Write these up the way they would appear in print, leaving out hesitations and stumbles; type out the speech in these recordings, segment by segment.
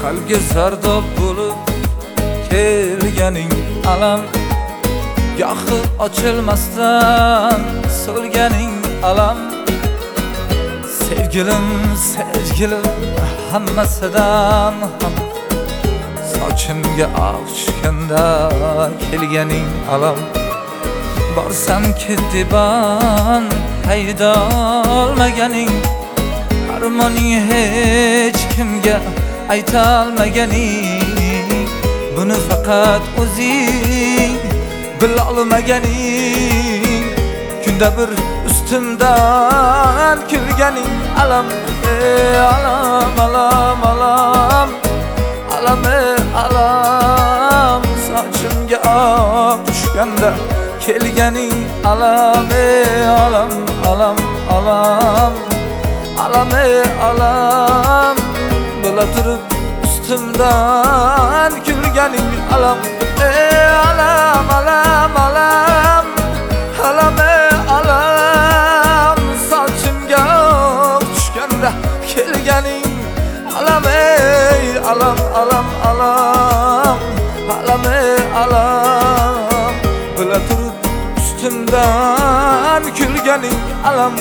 qalbga zardob bo'lib kelganing alam, gohi ochilmasdan so'lganing alam. Sevgilim, sevgilim, hammasidan ham sochimga oq tushganda kelganing alam. Borsam ketiban haydolmaganing, armoning hech kimga aytolmaganing, buni faqat o'zing bilolmaganing. Kunda bir ustimdan kulganing alam, alam, alam, alam, alam, alam. Sochimga oq tushganda kelganing alam, alam, alam, alam, alam, alam. Bo'la turib ustimdan kulganing alam, alam, alam, alam, alam, alam. Sochimga oq tushganda kelganing alam, alam, alam, alam, alam, alam. Bo'la turib ustimdan kulganing alam.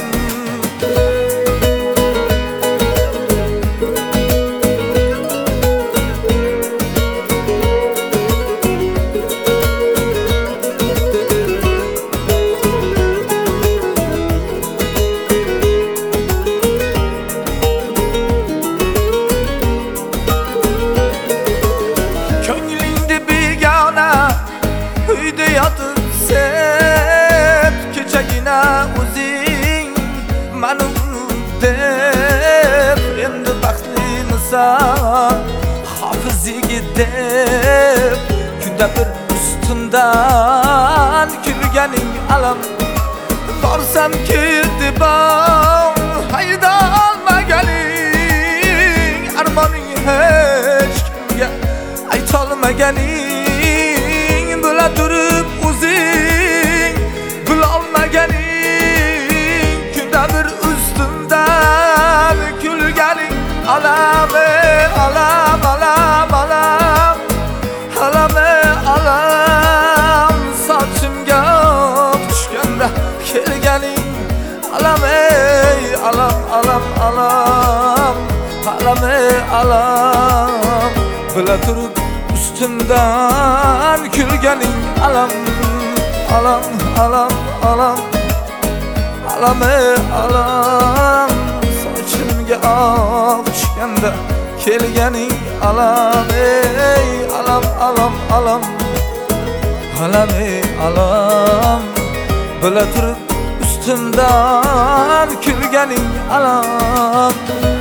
Uyda yotib sen kechagina o'zing mani deb, endi baxtlimisan hofizigi deb, kunda bir ustimdan kulganing alam. Borsam ketibam hayda olmaganing, armoning hech kimga aytolmaganing, bo'la turib o'zing bilolmaganing. Kunda bir ustimdan kulganing alam, alam, alam, alam, alam, alam. Sochimga oq tushganda kelganing alam, alam, alam, alam, alam, alam. Bo'la turib ustimdan kulganing alam, alam, alam, alam, alam, alam. Sochimga oq tushganda kelganing alam, alam, alam, alam, alam, alam. Bo'la turib ustimdan kulganing alam.